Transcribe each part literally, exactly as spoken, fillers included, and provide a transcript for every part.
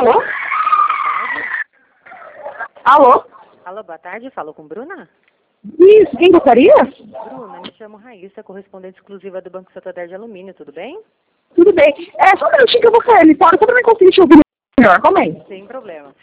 Alô? Alô, boa tarde. Alô? Alô, boa tarde. Falou com Bruna? Isso, quem gostaria? Bruna, me chamo Raíssa, correspondente exclusiva do Banco Santander de Alumínio, tudo bem? Tudo bem. É, só um minutinho que eu vou sair ali fora, só pra mim conseguir te ouvir melhor. Calma aí. Sem problema.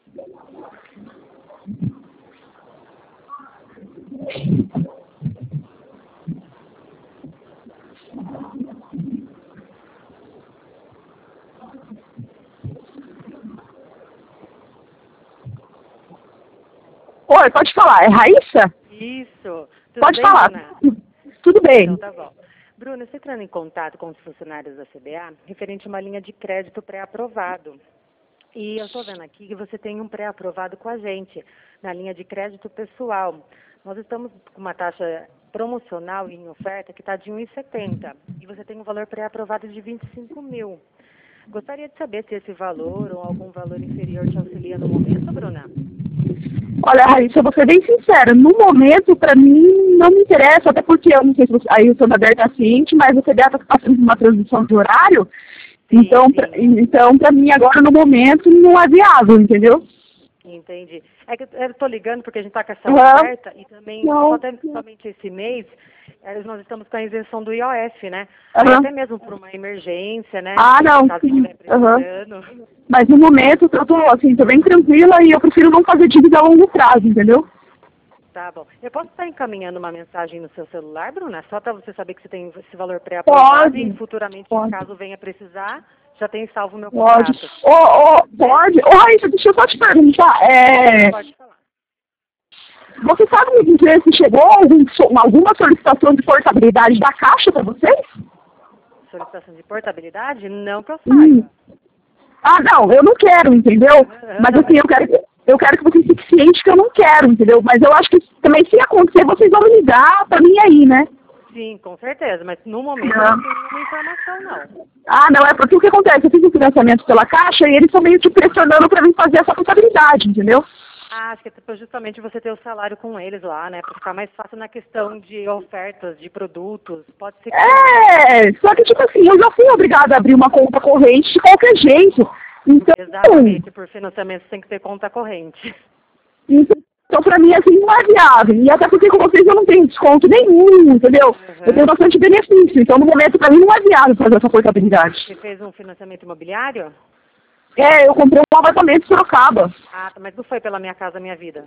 Oi, pode falar. É Raíssa? Isso. Tudo Pode bem, falar. Bruna? Tudo bem. Então tá bom. Bruna, eu estou entrando em contato com os funcionários da C B A referente a uma linha de crédito pré-aprovado. E eu estou vendo aqui que você tem um pré-aprovado com a gente, na linha de crédito pessoal. Nós estamos com uma taxa promocional em oferta que está de um vírgula setenta e você tem um valor pré-aprovado de vinte e cinco mil. Gostaria de saber se esse valor ou algum valor inferior te auxilia no momento, Bruna? Olha, Raíssa, eu vou ser bem sincera. No momento, pra mim, não me interessa, até porque eu não sei se você, aí o Santander está ciente, mas o C B A está passando por uma transição de horário. Sim, então, sim. Pra, então, pra mim, agora, no momento, não é viável, entendeu? Entendi. É que eu estou ligando porque a gente está com essa Uhum. oferta e também, Não. só até, somente esse mês, eh, nós estamos com a isenção do I O F, né? Aí Uhum. até mesmo por uma emergência, né? Ah, não, Caso sim. estiver precisando. Uhum. Mas no momento, eu tô, assim, tô bem tranquila e eu prefiro não fazer dívida a longo prazo, entendeu? Tá bom. Eu posso estar encaminhando uma mensagem no seu celular, Bruna? Só para você saber que você tem esse valor pré-aprovado Pode. e futuramente, Pode. caso venha precisar, já tem salvo o meu Pode. contato. Ô, ô, pode. Ô, Raíssa, deixa eu só te perguntar. É, Pode falar. você sabe me dizer se chegou algum, so- alguma solicitação de portabilidade da Caixa para vocês? Solicitação de portabilidade? Não que eu Hum. saiba. Ah, não, eu não quero, entendeu? Mas assim, eu quero, eu quero que vocês fiquem cientes que eu não quero, entendeu? Mas eu acho que também se acontecer, vocês vão me ligar pra mim aí, né? Sim, com certeza, mas no momento Não. eu não tenho nenhuma informação, não. Ah, não, é porque o que acontece? Eu fiz um financiamento pela Caixa e eles estão meio que pressionando pra mim fazer essa contabilidade, entendeu? Ah, acho que é tipo justamente você ter o salário com eles lá, né? Para ficar mais fácil na questão de ofertas, de produtos. Pode ser que... É, só que tipo assim, eu já fui obrigada a abrir uma conta corrente de qualquer jeito. Então, Exatamente, por financiamento você tem que ter conta corrente. então pra mim assim não é viável. E até porque com vocês eu não tenho desconto nenhum, entendeu? Uhum. Eu tenho bastante benefício. Então no momento pra mim não é viável fazer essa portabilidade. Você fez um financiamento imobiliário? É, eu comprei um apartamento em Sorocaba. Ah, tá, mas não foi pela Minha Casa Minha Vida.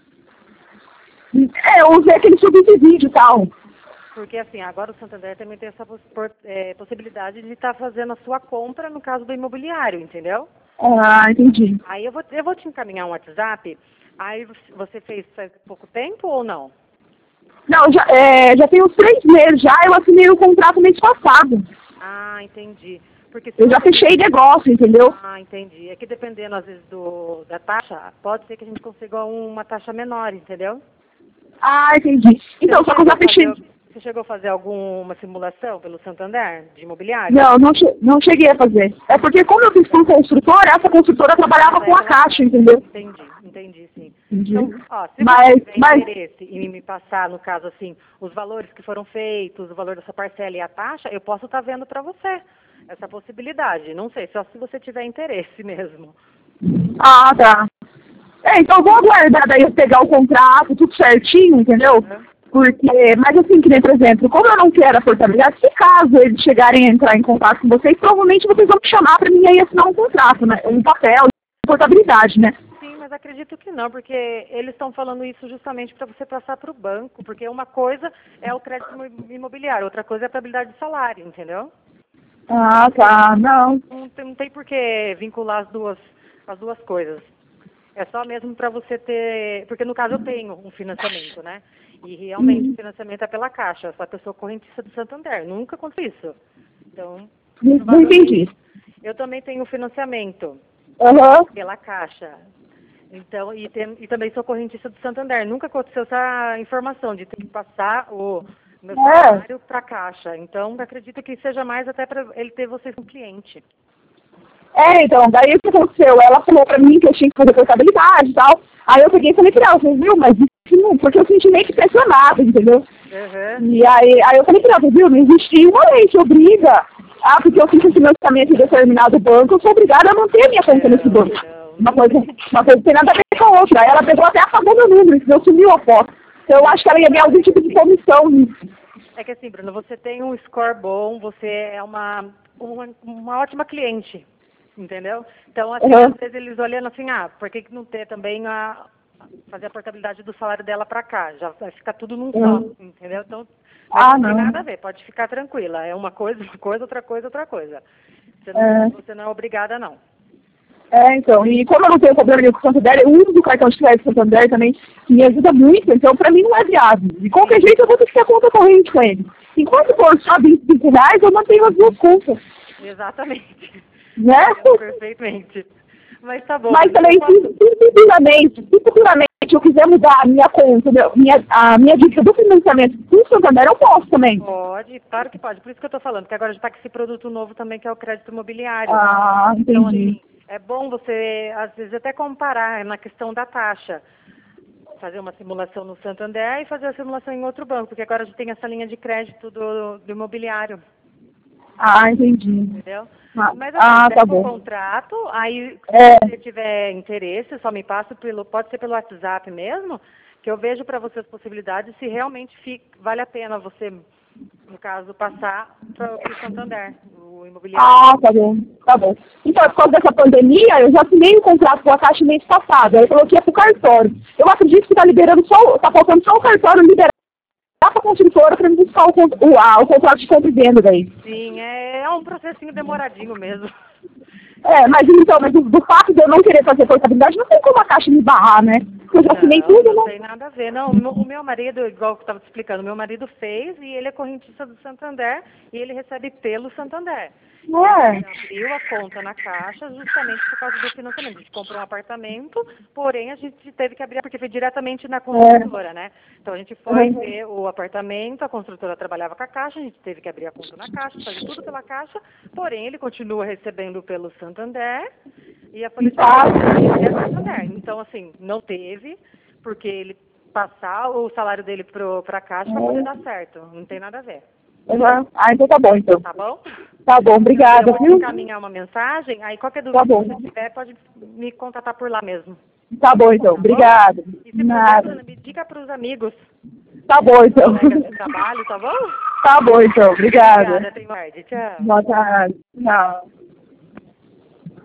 É, eu usei aquele subsídio e tal. Porque assim, agora o Santander também tem essa poss- por- é, possibilidade de estar fazendo a sua compra no caso do imobiliário, entendeu? Ah, entendi. Aí eu vou, eu vou te encaminhar um WhatsApp. Aí você fez faz pouco tempo ou não? Não, já, é, já tem uns três meses já, eu assinei o contrato mês passado. Ah, entendi. Porque se Eu já você- fechei negócio, entendeu? Ah, entendi. É que dependendo, às vezes, do, da taxa, pode ser que a gente consiga uma taxa menor, entendeu? Ah, entendi. Então, Você só que eu já chegou a fechei. fazer- Você chegou a fazer alguma simulação pelo Santander de imobiliário? Não, não, che não cheguei a fazer. É porque como eu fiz por construtora, essa construtora trabalhava com a Caixa, entendeu? Entendi, entendi, sim. Entendi. Então, ó, se Mas, você tiver mas, interesse em me passar, no caso, assim, os valores que foram feitos, o valor dessa parcela e a taxa, eu posso estar vendo para você essa possibilidade. Não sei, só se você tiver interesse mesmo. ah, tá. É, então eu vou aguardar daí eu pegar o contrato, tudo certinho, entendeu? Uhum. Porque, mas assim, que nem, por exemplo, como eu não quero a portabilidade, se caso eles chegarem a entrar em contato com vocês, provavelmente vocês vão me chamar para mim aí assinar um contrato, né? Um papel de portabilidade, né? Sim, mas acredito que não, porque eles estão falando isso justamente para você passar para o banco, porque uma coisa é o crédito imo- imobiliário, outra coisa é a estabilidade de salário, entendeu? Ah, tá, não. Não tem, não tem por que vincular as duas, as duas coisas. É só mesmo para você ter... Porque no caso eu tenho um financiamento, né? E realmente o financiamento é pela Caixa, só que eu sou correntista do Santander. Nunca aconteceu isso. Então, Não, não entendi. eu também tenho financiamento Aham. pela Caixa. Então, e, tem, e também sou correntista do Santander. Nunca aconteceu essa informação de ter que passar o meu É. salário para a Caixa. Então, acredito que seja mais até para ele ter vocês como cliente. É, então, daí o que aconteceu? Ela falou pra mim que eu tinha que fazer portabilidade e tal. Aí eu peguei e falei pra ela, você viu, mas isso não, porque eu senti meio que pressionado, entendeu? Uhum. E aí, aí eu falei pra ela, viu, não existe uma lei que obriga Ah, porque eu fiz um financiamento em determinado banco, eu sou obrigada a manter a minha conta nesse banco. Uma coisa, uma coisa não tem nada a ver com a outra. Aí ela pegou até apagou meu número, entendeu? Sumiu a foto. Então eu acho que ela ia ganhar algum tipo de comissão nisso. É que assim, Bruno, você tem um score bom, você é uma, uma, uma ótima cliente, entendeu? Então, assim, Uhum. às vezes eles olhando assim, ah, por que, que não ter também a fazer a portabilidade do salário dela para cá? Já vai ficar tudo num Uhum. só, entendeu? Então, mas Ah, não tem não. nada a ver, pode ficar tranquila. É uma coisa, uma coisa, outra coisa, outra coisa. Você não, É. você não é obrigada, não. É, então, e como eu não tenho problema nenhum com o Santander, eu uso o cartão de crédito do Santander também, que me ajuda muito, então pra mim não é viável. De qualquer jeito eu vou ter que ter a conta corrente com ele. Enquanto for só vinte e cinco reais, eu mantenho as duas contas, Exatamente. né? Perfeitamente. Mas tá bom. Mas também, eu posso- se, se futuramente, se futuramente eu quiser mudar a minha conta, meu- minha, a minha dívida do financiamento do Santander, eu posso também. Pode, claro que pode. Por isso que eu estou falando, que agora já está com esse produto novo também, que é o crédito imobiliário. Ah, Então, entendi. assim, é bom você, às vezes, até comparar na questão da taxa. Fazer uma simulação no Santander e fazer a simulação em outro banco, porque agora a gente tem essa linha de crédito do, do imobiliário, Ah, entendi. entendeu? Ah, Mas assim, ah, tá pega o bom. contrato, aí É, se você tiver interesse, só me passa pelo, pode ser pelo WhatsApp mesmo, que eu vejo para você as possibilidades, se realmente fica, vale a pena você, no caso, passar para o Santander, o imobiliário. ah, tá bom, tá bom. Então, por causa dessa pandemia, eu já assinei um contrato com a Caixa mês passado, aí eu coloquei pro cartório. Eu acredito que tá liberando só, tá faltando só o cartório liberar para a construtora para me buscar o, con- o, a, o contrato de compra e venda daí. Sim, é, é um processinho demoradinho mesmo. É, mas então, mas do, do fato de eu não querer fazer portabilidade, não tem como a Caixa me barrar, né? Porque eu já assinei Não, tudo, não né? tem nada a ver. Não, o meu, o meu marido, igual que eu estava te explicando, o meu marido fez e ele é correntista do Santander e ele recebe pelo Santander. Não Ele é? abriu a conta na Caixa justamente por causa do financiamento. A gente comprou um apartamento, porém a gente teve que abrir porque foi diretamente na construtora, né? Então a gente foi Uhum. ver o apartamento, a construtora trabalhava com a Caixa, a gente teve que abrir a conta na Caixa, fazer tudo pela Caixa, porém ele continua recebendo pelo Santander e a polícia Tá. é Santander. Então, assim, não teve, porque ele passar o salário dele para a Caixa para poder dar certo. Não tem nada a ver. Uhum. Ah, então tá bom, então. Tá bom? Tá bom, obrigada, Eu vou te viu? encaminhar uma mensagem, aí qualquer Tá dúvida bom. que você tiver, pode me contatar por lá mesmo. Tá bom, então. Tá bom? Obrigada. E se puder, Nada. Ana, me diga para os amigos, Tá bom, então. colegas de trabalho, tá bom? Tá bom, então. Obrigada. Obrigada, tem tarde. Tchau. Boa tarde. Tchau.